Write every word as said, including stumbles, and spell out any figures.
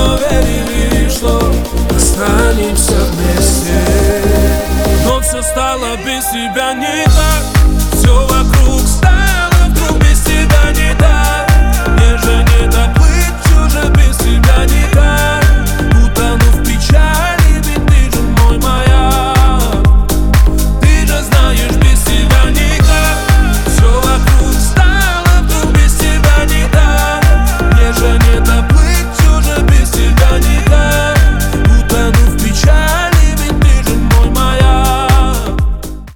но верили, что останемся вместе. Но все стало без тебя не так.